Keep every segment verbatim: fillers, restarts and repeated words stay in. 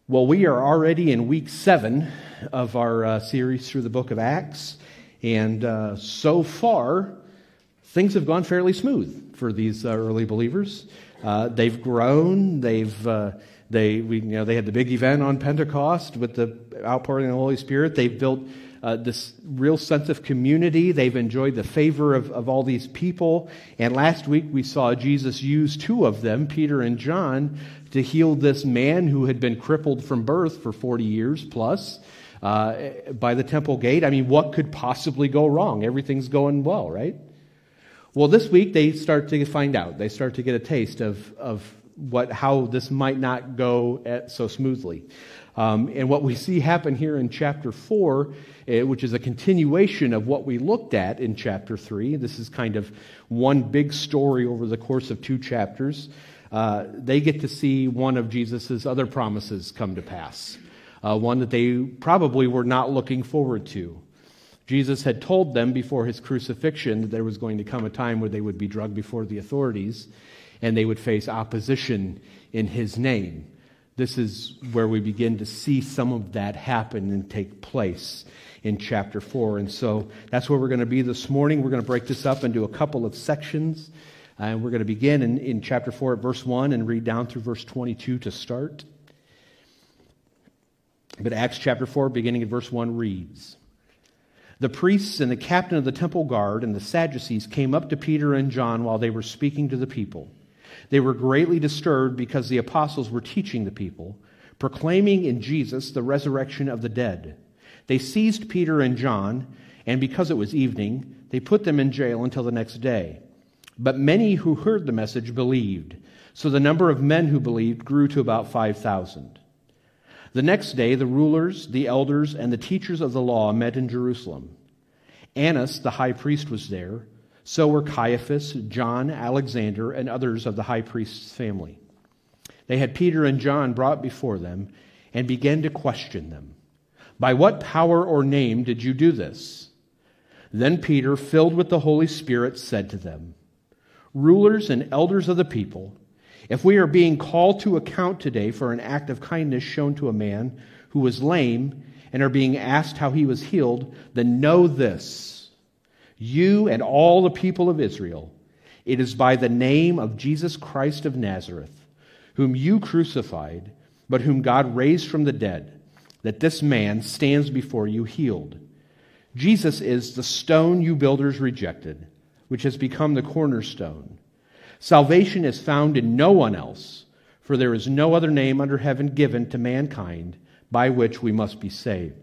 Well, we are already in week seven of our uh, series through the book of Acts, and uh, so far, things have gone fairly smooth for these uh, early believers. Uh, they've grown. They've uh, they we, you know they had the big event on Pentecost with the outpouring of the Holy Spirit. They've built uh, this real sense of community. They've enjoyed the favor of, of all these people. And last week we saw Jesus use two of them, Peter and John, to heal this man who had been crippled from birth for forty years plus uh, by the temple gate. I mean, what could possibly go wrong? Everything's going well, right? Well, this week they start to find out. They start to get a taste of, of what how this might not go at, so smoothly. Um, and what we see happen here in chapter four, uh, which is a continuation of what we looked at in chapter three. This is kind of one big story over the course of two chapters. Uh, they get to see one of Jesus' other promises come to pass, uh, one that they probably were not looking forward to. Jesus had told them before his crucifixion that there was going to come a time where they would be dragged before the authorities and they would face opposition in his name. This is where we begin to see some of that happen and take place in chapter four. And so that's where we're going to be this morning. We're going to break this up into a couple of sections. And uh, we're going to begin in, in chapter four at verse one and read down through verse twenty-two to start. But Acts chapter four, beginning at verse one, reads, "The priests and the captain of the temple guard and the Sadducees came up to Peter and John while they were speaking to the people. They were greatly disturbed because the apostles were teaching the people, proclaiming in Jesus the resurrection of the dead. They seized Peter and John, and because it was evening, they put them in jail until the next day. But many who heard the message believed, so the number of men who believed grew to about five thousand. The next day, the rulers, the elders, and the teachers of the law met in Jerusalem. Annas, the high priest, was there. So were Caiaphas, John, Alexander, and others of the high priest's family. They had Peter and John brought before them and began to question them. 'By what power or name did you do this?' Then Peter, filled with the Holy Spirit, said to them, 'Rulers and elders of the people, if we are being called to account today for an act of kindness shown to a man who was lame and are being asked how he was healed, then know this, you and all the people of Israel, it is by the name of Jesus Christ of Nazareth, whom you crucified, but whom God raised from the dead, that this man stands before you healed. Jesus is the stone you builders rejected, which has become the cornerstone. Salvation is found in no one else, for there is no other name under heaven given to mankind by which we must be saved.'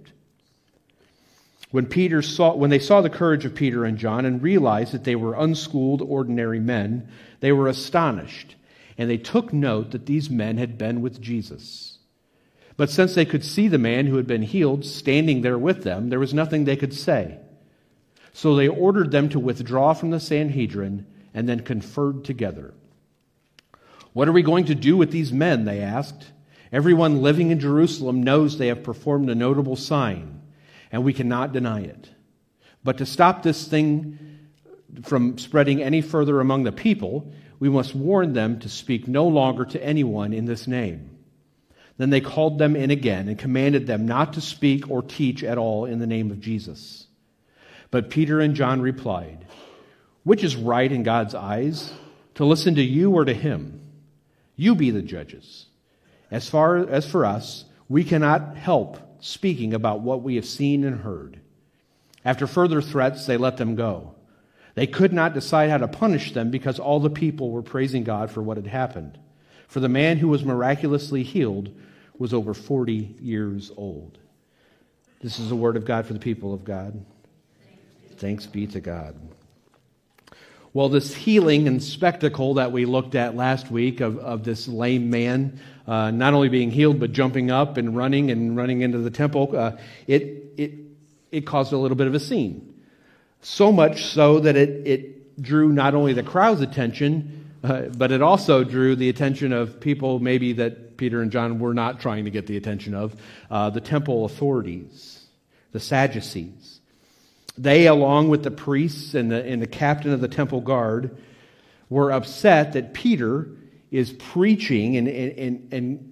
When Peter saw, when they saw the courage of Peter and John and realized that they were unschooled, ordinary men, they were astonished, and they took note that these men had been with Jesus. But since they could see the man who had been healed standing there with them, there was nothing they could say. So they ordered them to withdraw from the Sanhedrin and then conferred together. 'What are we going to do with these men?' they asked. 'Everyone living in Jerusalem knows they have performed a notable sign, and we cannot deny it. But to stop this thing from spreading any further among the people, we must warn them to speak no longer to anyone in this name.' Then they called them in again and commanded them not to speak or teach at all in the name of Jesus. But Peter and John replied, 'Which is right in God's eyes, to listen to you or to him? You be the judges. As far as for us, we cannot help speaking about what we have seen and heard.' After further threats, they let them go. They could not decide how to punish them because all the people were praising God for what had happened. For the man who was miraculously healed was over forty years old." This is the word of God for the people of God. Thanks be to God. Well, this healing and spectacle that we looked at last week of, of this lame man uh, not only being healed but jumping up and running and running into the temple, uh, it it it caused a little bit of a scene. So much so that it, it drew not only the crowd's attention, uh, but it also drew the attention of people maybe that Peter and John were not trying to get the attention of, uh, the temple authorities, the Sadducees. They, along with the priests and the, and the captain of the temple guard, were upset that Peter is preaching and, and, and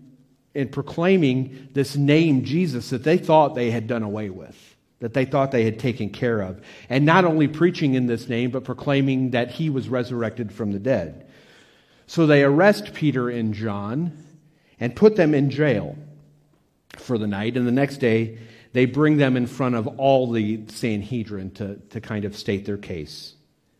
and proclaiming this name Jesus that they thought they had done away with, that they thought they had taken care of. And not only preaching in this name, but proclaiming that he was resurrected from the dead. So they arrest Peter and John and put them in jail for the night. And the next day, they bring them in front of all the Sanhedrin to, to kind of state their case.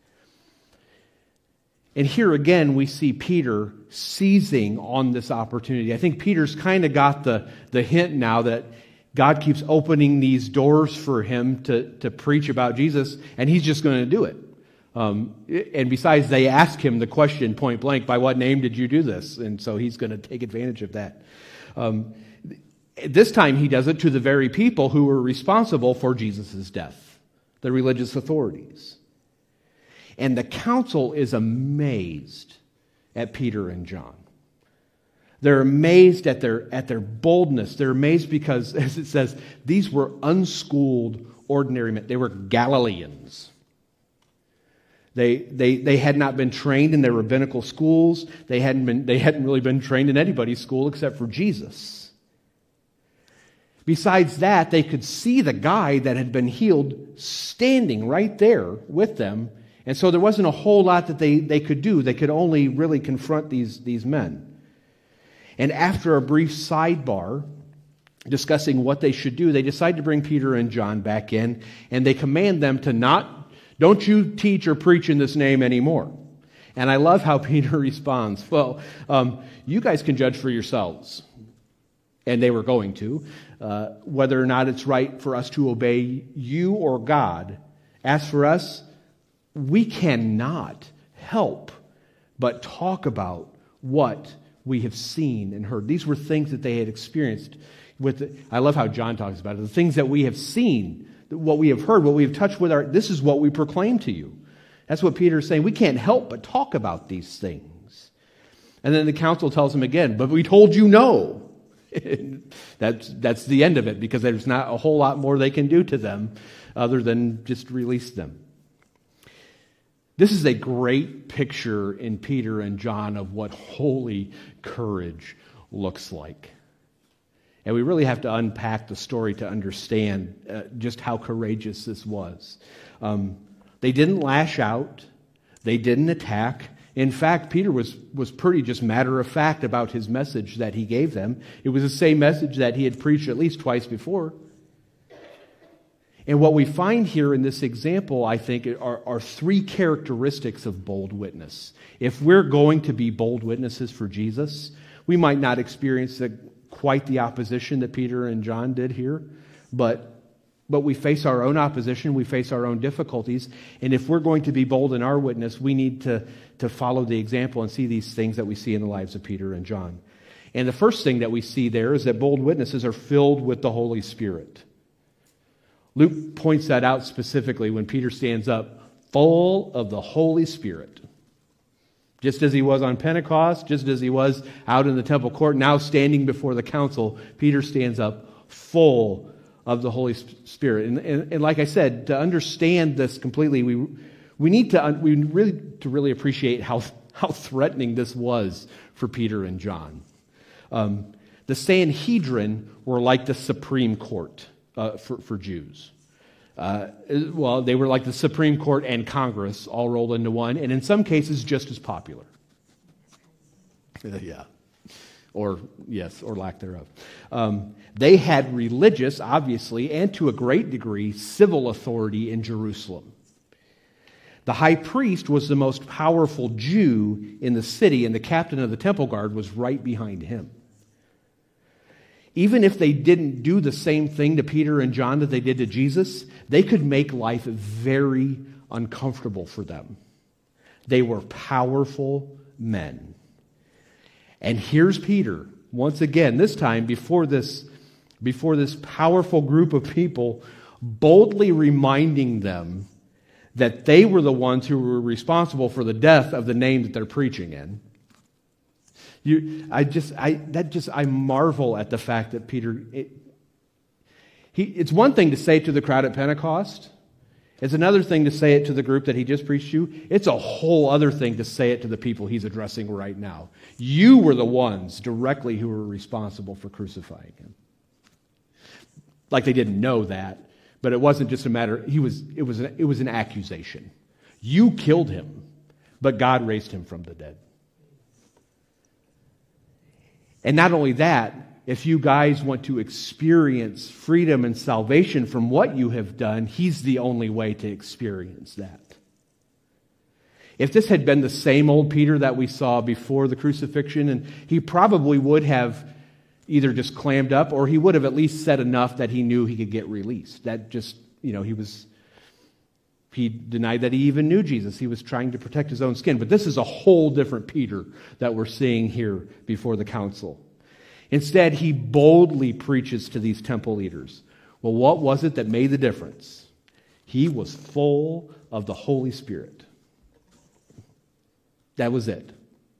And here again, we see Peter seizing on this opportunity. I think Peter's kind of got the, the hint now that God keeps opening these doors for him to, to preach about Jesus, and he's just going to do it. Um, and besides, they ask him the question point blank, by what name did you do this? And so he's going to take advantage of that. Um, this time he does it to the very people who were responsible for Jesus' death, the religious authorities. And the council is amazed at Peter and John. They're amazed at their, at their boldness. They're amazed because, as it says, these were unschooled, ordinary men. They were Galileans. They, they, they had not been trained in their rabbinical schools. They hadn't been, they hadn't really been trained in anybody's school except for Jesus. Besides that, they could see the guy that had been healed standing right there with them. And so there wasn't a whole lot that they, they could do. They could only really confront these, these men. And after a brief sidebar discussing what they should do, they decide to bring Peter and John back in, and they command them to not, don't you teach or preach in this name anymore. And I love how Peter responds, well, um, you guys can judge for yourselves. And they were going to, uh, whether or not it's right for us to obey you or God. As for us, we cannot help but talk about what we have seen and heard. These were things that they had experienced. With the, I love how John talks about it. The things that we have seen, what we have heard, what we have touched with our, this is what we proclaim to you. That's what Peter is saying. We can't help but talk about these things. And then the council tells him again, but we told you no. that's, that's the end of it, because there's not a whole lot more they can do to them other than just release them. This is a great picture in Peter and John of what holy courage looks like. And we really have to unpack the story to understand uh, just how courageous this was. Um, they didn't lash out. They didn't attack. In fact, Peter was, was pretty just matter of fact about his message that he gave them. It was the same message that he had preached at least twice before. And what we find here in this example, I think, are, are three characteristics of bold witness. If we're going to be bold witnesses for Jesus, we might not experience the, quite the opposition that Peter and John did here, but, but we face our own opposition, we face our own difficulties, and if we're going to be bold in our witness, we need to, to follow the example and see these things that we see in the lives of Peter and John. And the first thing that we see there is that bold witnesses are filled with the Holy Spirit. Luke points that out specifically when Peter stands up, full of the Holy Spirit. Just as he was on Pentecost, just as he was out in the temple court, now standing before the council, Peter stands up full of the Holy Spirit. And, and, and like I said, to understand this completely, we we need to we really to really appreciate how how threatening this was for Peter and John. Um, the Sanhedrin were like the Supreme Court. Uh, for, for Jews. Uh, well, they were like the Supreme Court and Congress all rolled into one, and in some cases just as popular. yeah. Or, yes, or lack thereof. Um, they had religious, obviously, and to a great degree, civil authority in Jerusalem. The high priest was the most powerful Jew in the city, and the captain of the temple guard was right behind him. Even if they didn't do the same thing to Peter and John that they did to Jesus, they could make life very uncomfortable for them. They were powerful men. And here's Peter, once again, this time before this, before this powerful group of people, boldly reminding them that they were the ones who were responsible for the death of the name that they're preaching in. You, I just, I that just, I marvel at the fact that Peter. It, he, it's one thing to say to the crowd at Pentecost, It's another thing to say it to the group that he just preached to. It's a whole other thing to say it to the people he's addressing right now. You were the ones directly who were responsible for crucifying him. Like they didn't know that, but it wasn't just a matter, he was, it was an, it was an accusation. You killed him, but God raised him from the dead. And not only that, if you guys want to experience freedom and salvation from what you have done, he's the only way to experience that. If this had been the same old Peter that we saw before the crucifixion, and he probably would have either just clammed up, or he would have at least said enough that he knew he could get released. That just, you know, he was, he denied that he even knew Jesus. He was trying to protect his own skin. But this is a whole different Peter that we're seeing here before the council. Instead, he boldly preaches to these temple leaders. Well, what was it that made the difference? He was full of the Holy Spirit. That was it.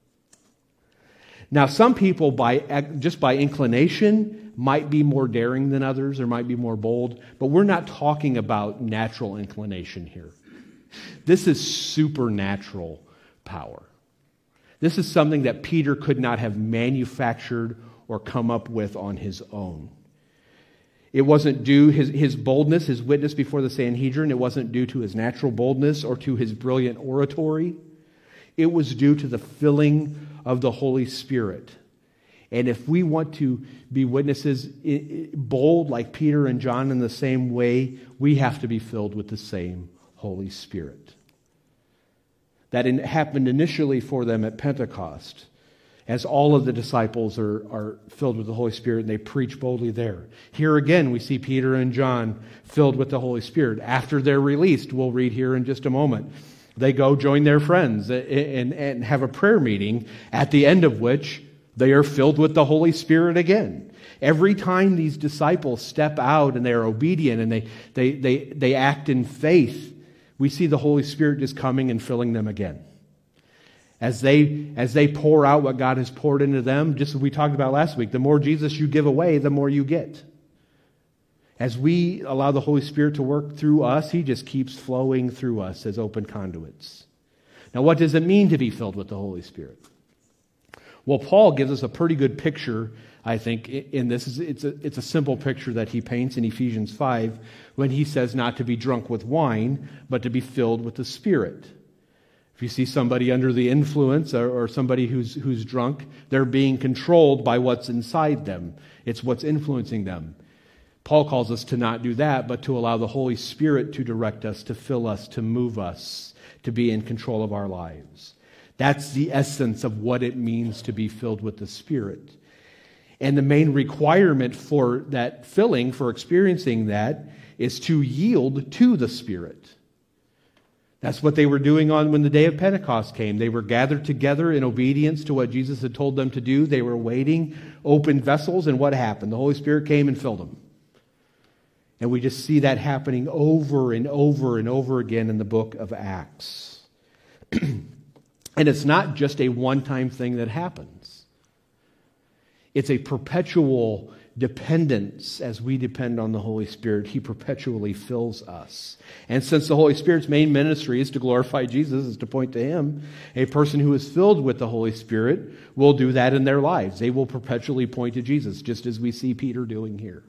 Now, some people, by just by inclination, might be more daring than others or might be more bold, but we're not talking about natural inclination here. This is supernatural power. This is something that Peter could not have manufactured or come up with on his own. It wasn't due his, his boldness, his witness before the Sanhedrin. It wasn't due to his natural boldness or to his brilliant oratory. It was due to the filling of the Holy Spirit. And if we want to be witnesses bold like Peter and John in the same way, we have to be filled with the same Holy Spirit. That in, happened initially for them at Pentecost, as all of the disciples are, are filled with the Holy Spirit and they preach boldly there. Here again, we see Peter and John filled with the Holy Spirit. After they're released, we'll read here in just a moment, they go join their friends and, and have a prayer meeting, at the end of which they are filled with the Holy Spirit again. Every time these disciples step out and they're obedient and they, they, they, they act in faith, we see the Holy Spirit just coming and filling them again. As they, as they pour out what God has poured into them, just as we talked about last week, the more Jesus you give away, the more you get. As we allow the Holy Spirit to work through us, He just keeps flowing through us as open conduits. Now, what does it mean to be filled with the Holy Spirit? Well, Paul gives us a pretty good picture, I think, in this. It's a, it's a simple picture that he paints in Ephesians five when he says not to be drunk with wine, but to be filled with the Spirit. If you see somebody under the influence or, or somebody who's, who's drunk, they're being controlled by what's inside them. It's what's influencing them. Paul calls us to not do that, but to allow the Holy Spirit to direct us, to fill us, to move us, to be in control of our lives. That's the essence of what it means to be filled with the Spirit. And the main requirement for that filling, for experiencing that, is to yield to the Spirit. That's what they were doing on when the day of Pentecost came. They were gathered together in obedience to what Jesus had told them to do. They were waiting, open vessels, and what happened? The Holy Spirit came and filled them. And we just see that happening over and over and over again in the book of Acts. And it's not just a one-time thing that happens. It's a perpetual dependence. As we depend on the Holy Spirit, He perpetually fills us. And since the Holy Spirit's main ministry is to glorify Jesus, is to point to Him, a person who is filled with the Holy Spirit will do that in their lives. They will perpetually point to Jesus, just as we see Peter doing here.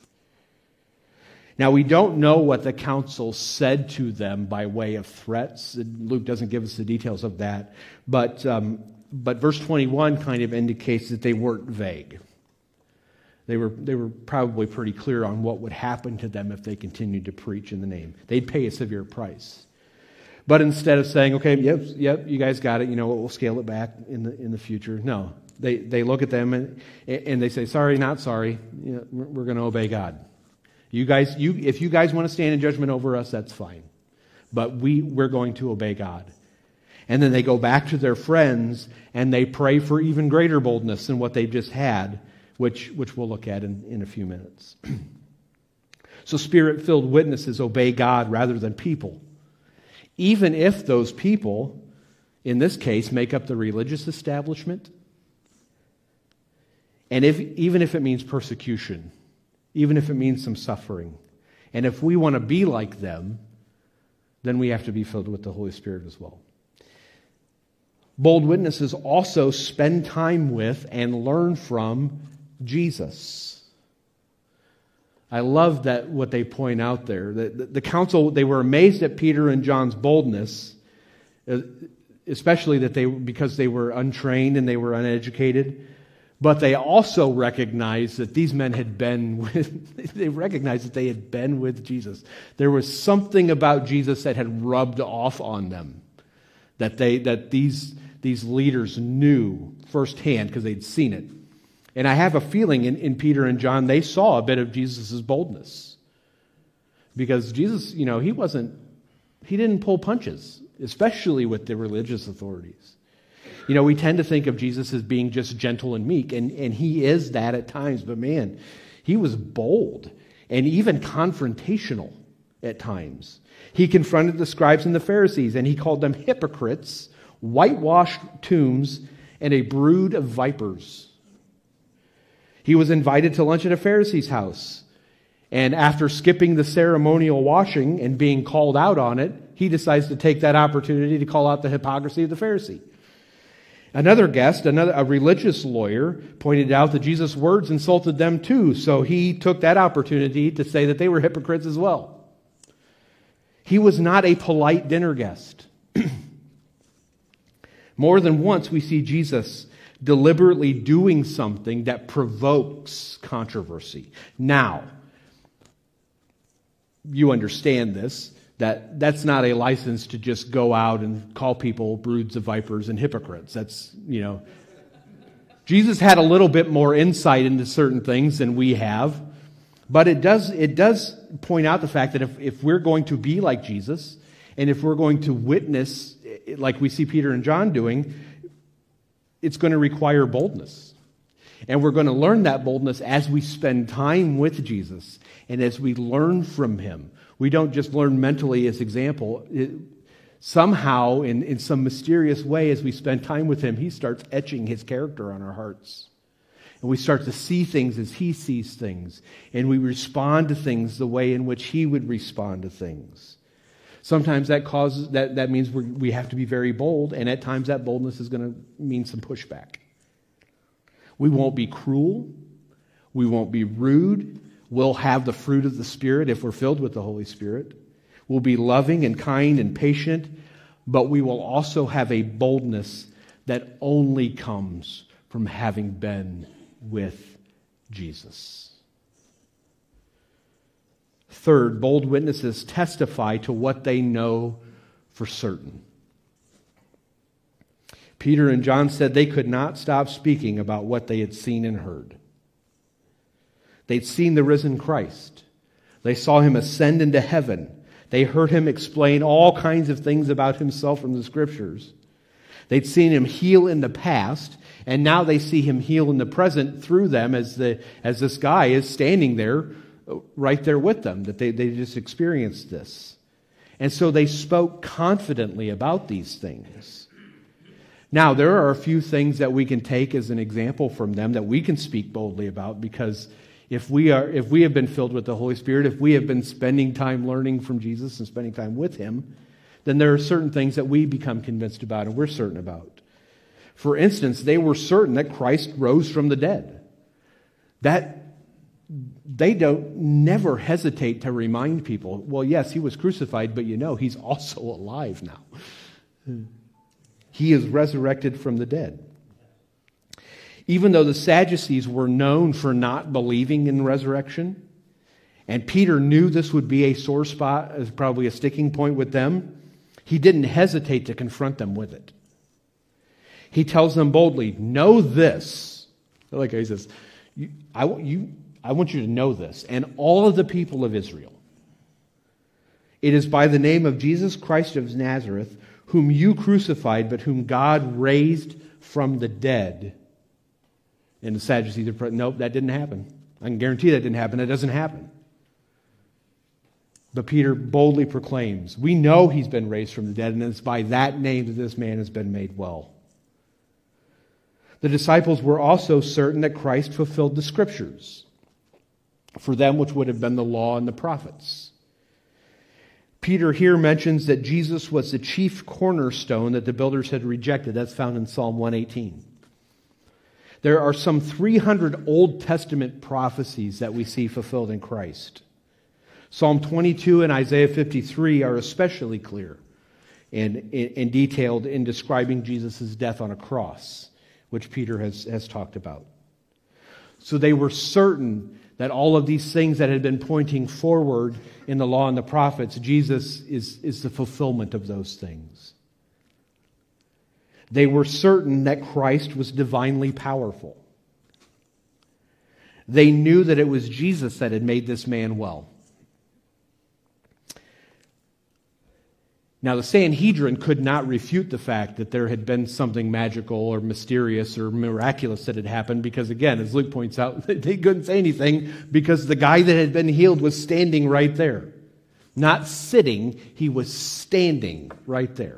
Now, we don't know what the council said to them by way of threats. Luke doesn't give us the details of that. But, um, but verse twenty-one kind of indicates that they weren't vague. They were, they were probably pretty clear on what would happen to them if they continued to preach in the name. They'd pay a severe price. But instead of saying, okay, yep, yep, you guys got it, you know, we'll scale it back in the in the future. No, they, they look at them and, and they say, sorry, not sorry. You know, we're, we're going to obey God. You guys, you, if you guys want to stand in judgment over us, that's fine. But we, we're going to obey God. And then they go back to their friends and they pray for even greater boldness than what they've just had, which, which we'll look at in, in a few minutes. So Spirit-filled witnesses obey God rather than people. Even if those people, in this case, make up the religious establishment. And if, even if it means persecution. Even if it means some suffering. And if we want to be like them, then we have to be filled with the Holy Spirit as well. Bold witnesses also spend time with and learn from Jesus. I love that what they point out there. The, the, the council, they were amazed at Peter and John's boldness, especially that they because they were untrained and they were uneducated. But they also recognized that these men had been with, they recognized that they had been with Jesus. There was something about Jesus that had rubbed off on them, that they that these, these leaders knew firsthand because they'd seen it. And I have a feeling in, in Peter and John, they saw a bit of Jesus' boldness. Because Jesus, you know, he wasn't, he didn't pull punches, especially with the religious authorities. You know, we tend to think of Jesus as being just gentle and meek, and, and he is that at times, but man, he was bold and even confrontational at times. He confronted the scribes and the Pharisees, and he called them hypocrites, whitewashed tombs, and a brood of vipers. He was invited to lunch at a Pharisee's house, and after skipping the ceremonial washing and being called out on it, he decides to take that opportunity to call out the hypocrisy of the Pharisee. Another guest, another a religious lawyer, pointed out that Jesus' words insulted them too, so he took that opportunity to say that they were hypocrites as well. He was not a polite dinner guest. More than once we see Jesus deliberately doing something that provokes controversy. Now, you understand this, that that's not a license to just go out and call people broods of vipers and hypocrites. That's, you know, Jesus had a little bit more insight into certain things than we have, but it does it does point out the fact that if, if we're going to be like Jesus, and if we're going to witness like we see Peter and John doing, it's going to require boldness. And we're going to learn that boldness as we spend time with Jesus and as we learn from him. We don't just learn mentally as example. It, somehow, in, in some mysterious way, as we spend time with him, he starts etching his character on our hearts. And we start to see things as he sees things. And we respond to things the way in which he would respond to things. Sometimes that causes that, that means we're, we have to be very bold, and at times that boldness is going to mean some pushback. We won't be cruel. We won't be rude. We'll have the fruit of the Spirit if we're filled with the Holy Spirit. We'll be loving and kind and patient, but we will also have a boldness that only comes from having been with Jesus. Third, bold witnesses testify to what they know for certain. Peter and John said they could not stop speaking about what they had seen and heard. They'd seen the risen Christ. They saw him ascend into heaven. They heard him explain all kinds of things about himself from the Scriptures. They'd seen him heal in the past, and now they see him heal in the present through them as the as this guy is standing there, right there with them, that they, they just experienced this. And so they spoke confidently about these things. Now, there are a few things that we can take as an example from them that we can speak boldly about, because If we are, if we have been filled with the Holy Spirit, if we have been spending time learning from Jesus and spending time with him, then there are certain things that we become convinced about and we're certain about. For instance, they were certain that Christ rose from the dead. That they don't never hesitate to remind people, well, yes, he was crucified, but you know, he's also alive now. He is resurrected from the dead. Even though the Sadducees were known for not believing in resurrection, and Peter knew this would be a sore spot, as probably a sticking point with them, he didn't hesitate to confront them with it. He tells them boldly, know this. Like he says, I, you, I want you to know this, and all of the people of Israel. It is by the name of Jesus Christ of Nazareth, whom you crucified, but whom God raised from the dead. And the Sadducees are, nope, that didn't happen. I can guarantee that didn't happen. That doesn't happen. But Peter boldly proclaims, we know he's been raised from the dead, and it's by that name that this man has been made well. The disciples were also certain that Christ fulfilled the Scriptures, for them which would have been the law and the prophets. Peter here mentions that Jesus was the chief cornerstone that the builders had rejected. That's found in Psalm one eighteen. There are some three hundred Old Testament prophecies that we see fulfilled in Christ. Psalm twenty-two and Isaiah fifty-three are especially clear and, and detailed in describing Jesus' death on a cross, which Peter has, has talked about. So they were certain that all of these things that had been pointing forward in the law and the prophets, Jesus is, is the fulfillment of those things. They were certain that Christ was divinely powerful. They knew that it was Jesus that had made this man well. Now, the Sanhedrin could not refute the fact that there had been something magical or mysterious or miraculous that had happened because, again, as Luke points out, they couldn't say anything because the guy that had been healed was standing right there. Not sitting, he was standing right there.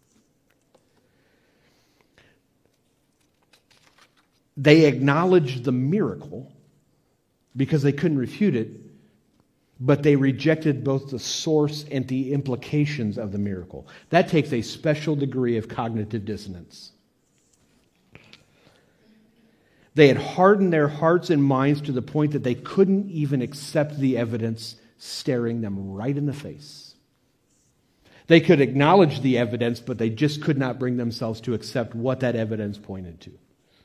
They acknowledged the miracle because they couldn't refute it, but they rejected both the source and the implications of the miracle. That takes a special degree of cognitive dissonance. They had hardened their hearts and minds to the point that they couldn't even accept the evidence staring them right in the face. They could acknowledge the evidence, but they just could not bring themselves to accept what that evidence pointed to.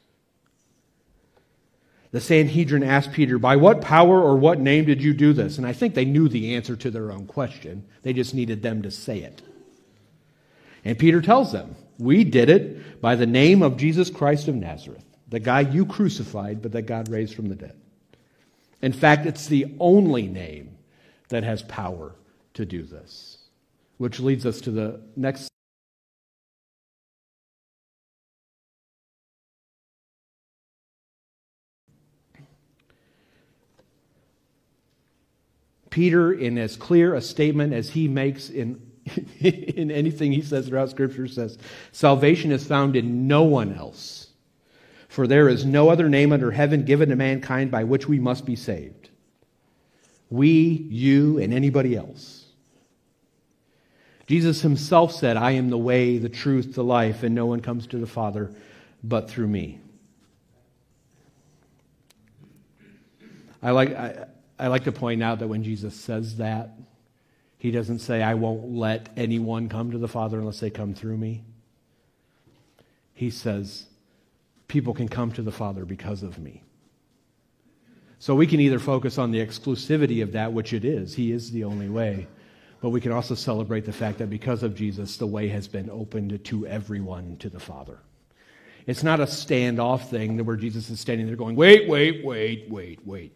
The Sanhedrin asked Peter, "By what power or what name did you do this?" And I think they knew the answer to their own question. They just needed them to say it. And Peter tells them, "We did it by the name of Jesus Christ of Nazareth, the guy you crucified, but that God raised from the dead." In fact, it's the only name that has power to do this. Which leads us to the next. Peter, in as clear a statement as he makes in, in anything he says throughout Scripture, says, "Salvation is found in no one else, for there is no other name under heaven given to mankind by which we must be saved." We, you, and anybody else. Jesus himself said, "I am the way, the truth, the life, and no one comes to the Father but through me." I like... I, I like to point out that when Jesus says that, he doesn't say, "I won't let anyone come to the Father unless they come through me." He says, people can come to the Father because of me. So we can either focus on the exclusivity of that, which it is. He is the only way. But we can also celebrate the fact that because of Jesus, the way has been opened to everyone to the Father. It's not a standoff thing where Jesus is standing there going, wait, wait, wait, wait, wait.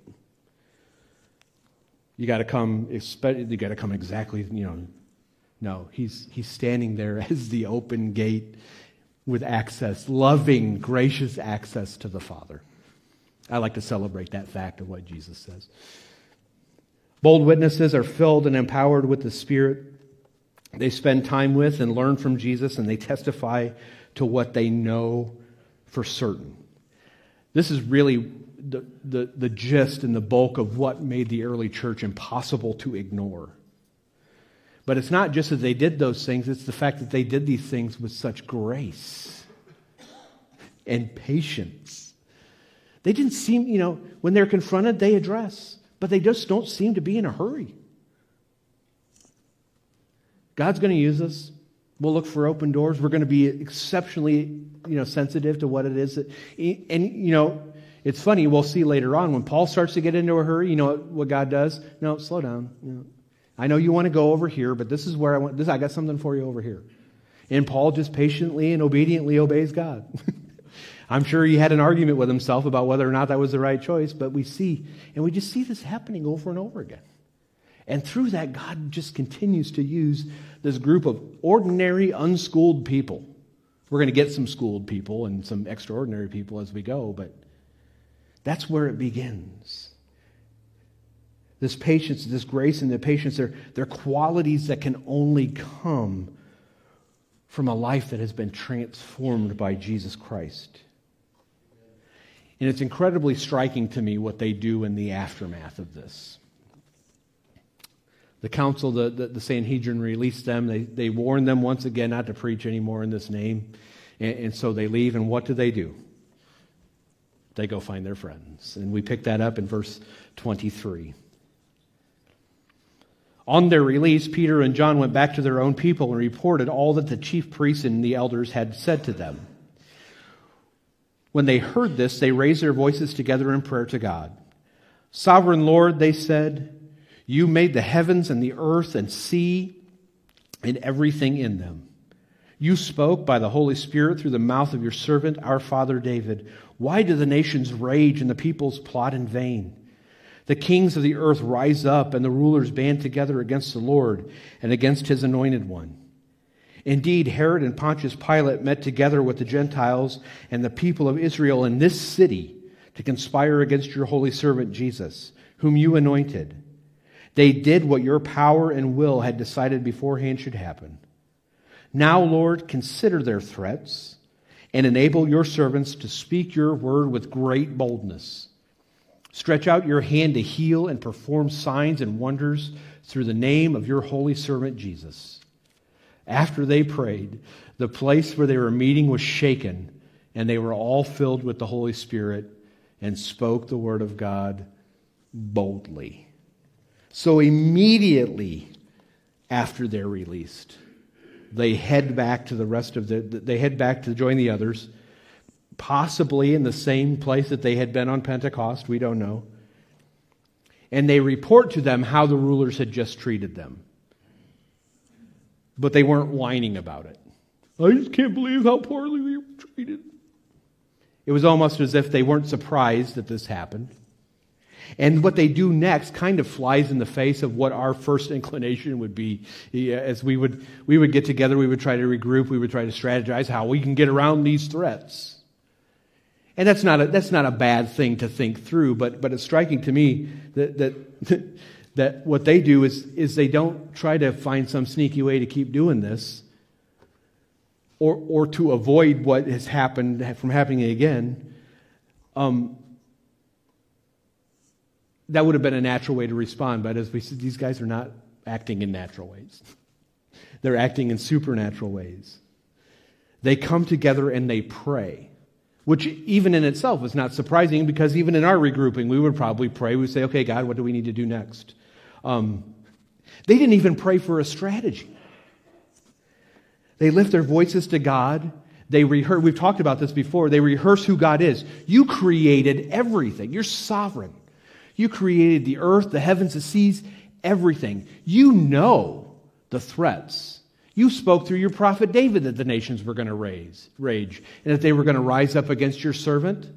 You got to come. You got to come exactly. You know, no. He's he's standing there as the open gate with access, loving, gracious access to the Father. I like to celebrate that fact of what Jesus says. Bold witnesses are filled and empowered with the Spirit. They spend time with and learn from Jesus, and they testify to what they know for certain. This is really The, the, the gist and the bulk of what made the early church impossible to ignore. But it's not just that they did those things, it's the fact that they did these things with such grace and patience. They didn't seem, you know, when they're confronted, they address, but they just don't seem to be in a hurry. God's going to use us. We'll look for open doors. We're going to be exceptionally, you know, sensitive to what it is that, and, you know, it's funny, we'll see later on, when Paul starts to get into a hurry, you know what God does? No, slow down. You know, I know you want to go over here, but this is where I want, this, I got something for you over here. And Paul just patiently and obediently obeys God. I'm sure he had an argument with himself about whether or not that was the right choice, but we see, and we just see this happening over and over again. And through that, God just continues to use this group of ordinary, unschooled people. We're going to get some schooled people and some extraordinary people as we go, but that's where it begins. This patience, this grace and the patience, they're, they're qualities that can only come from a life that has been transformed by Jesus Christ. And it's incredibly striking to me what they do in the aftermath of this. The council, the, the, the Sanhedrin released them. They, they warned them once again not to preach anymore in this name. And, and so they leave, and what do they do? They go find their friends. And we pick that up in verse twenty-three. On their release, Peter and John went back to their own people and reported all that the chief priests and the elders had said to them. When they heard this, they raised their voices together in prayer to God. Sovereign Lord, they said, you made the heavens and the earth and sea and everything in them. You spoke by the Holy Spirit through the mouth of your servant, our father David. Why do the nations rage and the peoples plot in vain? The kings of the earth rise up, and the rulers band together against the Lord and against his anointed one. Indeed, Herod and Pontius Pilate met together with the Gentiles and the people of Israel in this city to conspire against your holy servant Jesus, whom you anointed. They did what your power and will had decided beforehand should happen. Now, Lord, consider their threats and enable your servants to speak your word with great boldness. Stretch out your hand to heal and perform signs and wonders through the name of your holy servant Jesus. After they prayed, the place where they were meeting was shaken, and they were all filled with the Holy Spirit and spoke the word of God boldly. So immediately after they're released, they head back to the rest of the, they head back to join the others, possibly in the same place that they had been on Pentecost, we don't know. And they report to them how the rulers had just treated them. But they weren't whining about it. I just can't believe how poorly we were treated. It was almost as if they weren't surprised that this happened. And what they do next kind of flies in the face of what our first inclination would be. As we would we would get together, we would try to regroup, we would try to strategize how we can get around these threats. And that's not a, that's not a bad thing to think through, but but it's striking to me that that that what they do is is they don't try to find some sneaky way to keep doing this, or or to avoid what has happened from happening again. Um, that would have been a natural way to respond, but as we said, these guys are not acting in natural ways. They're acting in supernatural ways. They come together and they pray. Which even in itself is not surprising, because even in our regrouping, we would probably pray. We would say, okay, God, what do we need to do next? Um, they didn't even pray for a strategy. They lift their voices to God. They rehearse. We've talked about this before. They rehearse who God is. You created everything. You're sovereign. You created the earth, the heavens, the seas, everything. You know the threats. You spoke through your prophet David that the nations were going to raise, rage, and that they were going to rise up against your servant.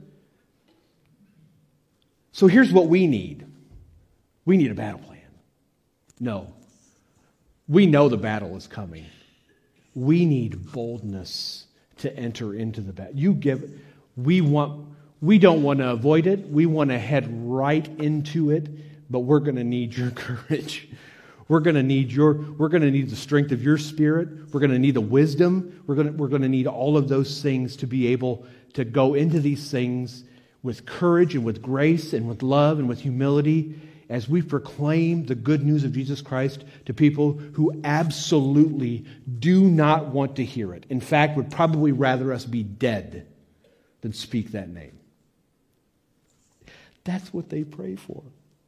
So here's what we need. We need a battle plan. No. We know the battle is coming. We need boldness to enter into the battle. You give, we want, we don't want to avoid it. We want to head right into it, but we're going to need your courage. We're going to need your, we're going to need the strength of your spirit. We're going to need the wisdom. We're going to, we're going to need all of those things to be able to go into these things with courage and with grace and with love and with humility as we proclaim the good news of Jesus Christ to people who absolutely do not want to hear it. In fact, would probably rather us be dead than speak that name. That's what they pray for.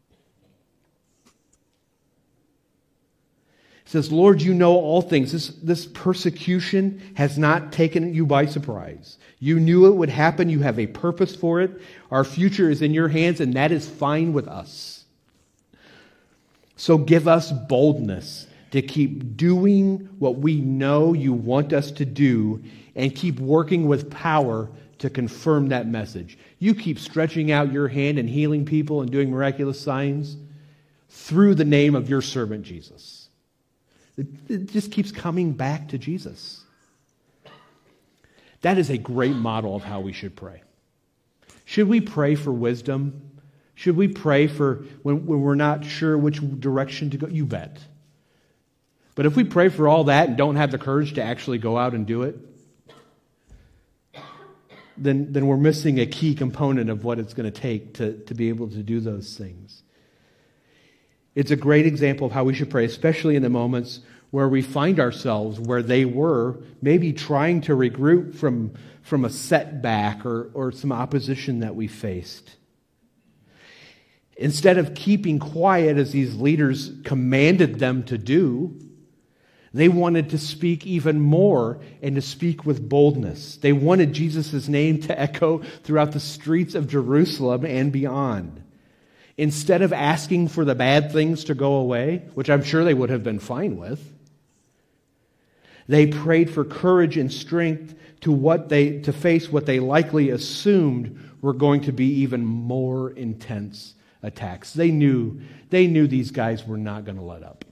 It says, Lord, you know all things. This, this persecution has not taken you by surprise. You knew it would happen. You have a purpose for it. Our future is in your hands, and that is fine with us. So give us boldness to keep doing what we know you want us to do and keep working with power to confirm that message. You keep stretching out your hand and healing people and doing miraculous signs through the name of your servant Jesus. It just keeps coming back to Jesus. That is a great model of how we should pray. Should we pray for wisdom? Should we pray for when, when we're not sure which direction to go? You bet. But if we pray for all that and don't have the courage to actually go out and do it, then, then we're missing a key component of what it's going to take to, to be able to do those things. It's a great example of how we should pray, especially in the moments where we find ourselves where they were, maybe trying to regroup from, from a setback or, or some opposition that we faced. Instead of keeping quiet as these leaders commanded them to do, they wanted to speak even more and to speak with boldness. They wanted Jesus' name to echo throughout the streets of Jerusalem and beyond. Instead of asking for the bad things to go away, which I'm sure they would have been fine with, they prayed for courage and strength to what they to face what they likely assumed were going to be even more intense attacks. They knew they knew these guys were not going to let up.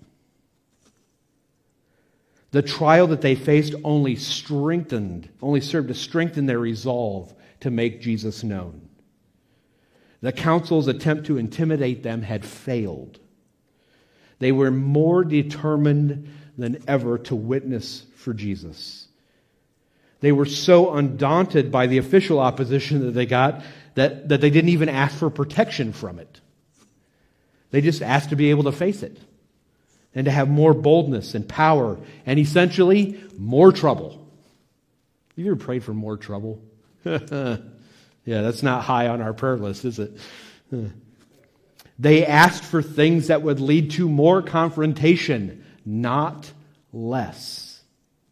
The trial that they faced only strengthened, only served to strengthen their resolve to make Jesus known. The council's attempt to intimidate them had failed. They were more determined than ever to witness for Jesus. They were so undaunted by the official opposition that they got that, that they didn't even ask for protection from it. They just asked to be able to face it and to have more boldness and power and essentially more trouble. Have you ever prayed for more trouble? Yeah, that's not high on our prayer list, is it? They asked for things that would lead to more confrontation, not less.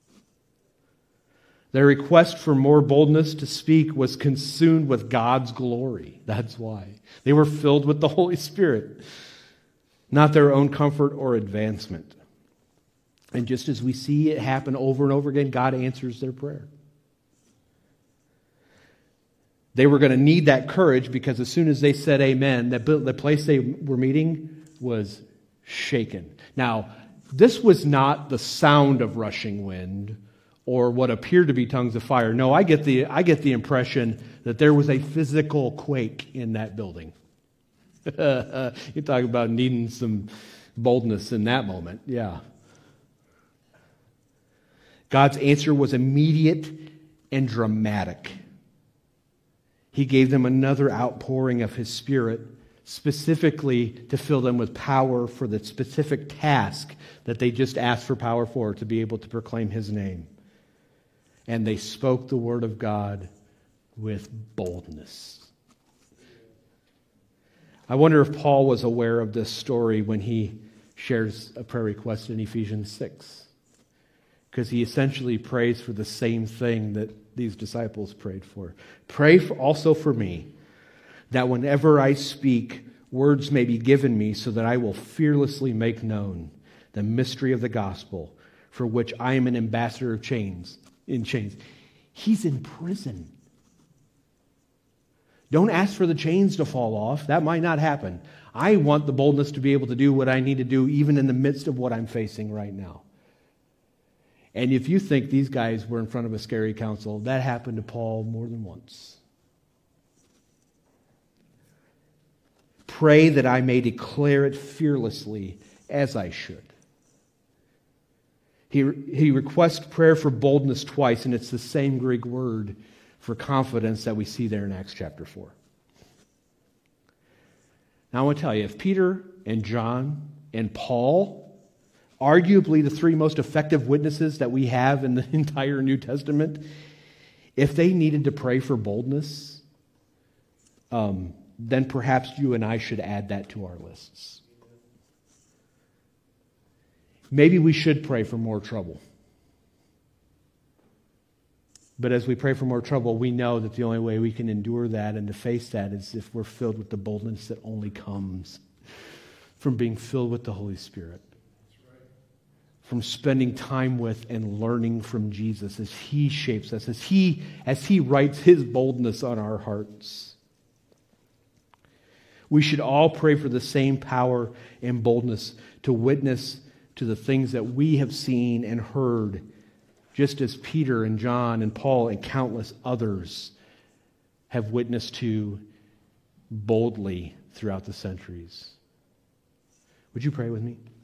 Their request for more boldness to speak was consumed with God's glory. That's why. They were filled with the Holy Spirit, not their own comfort or advancement. And just as we see it happen over and over again, God answers their prayer. They were going to need that courage because as soon as they said amen, that the place they were meeting was shaken. Now, this was not the sound of rushing wind or what appeared to be tongues of fire. No, I get the I get the impression that there was a physical quake in that building. You talk about needing some boldness in that moment. Yeah. God's answer was immediate and dramatic. He gave them another outpouring of His Spirit, specifically to fill them with power for the specific task that they just asked for power for, to be able to proclaim His name. And they spoke the word of God with boldness. I wonder if Paul was aware of this story when he shares a prayer request in Ephesians six. Because he essentially prays for the same thing that these disciples prayed for. Pray for, also for me, that whenever I speak, words may be given me so that I will fearlessly make known the mystery of the gospel, for which I am an ambassador of chains, in chains. He's in prison. Don't ask for the chains to fall off. That might not happen. I want the boldness to be able to do what I need to do even in the midst of what I'm facing right now. And if you think these guys were in front of a scary council, that happened to Paul more than once. Pray that I may declare it fearlessly as I should. He, he requests prayer for boldness twice, and it's the same Greek word for confidence that we see there in Acts chapter four. Now I want to tell you, if Peter and John and Paul, arguably the three most effective witnesses that we have in the entire New Testament, if they needed to pray for boldness, um, then perhaps you and I should add that to our lists. Maybe we should pray for more trouble. But as we pray for more trouble, we know that the only way we can endure that and to face that is if we're filled with the boldness that only comes from being filled with the Holy Spirit. From spending time with and learning from Jesus as He shapes us, as He, as He writes His boldness on our hearts. We should all pray for the same power and boldness to witness to the things that we have seen and heard, just as Peter and John and Paul and countless others have witnessed to boldly throughout the centuries. Would you pray with me?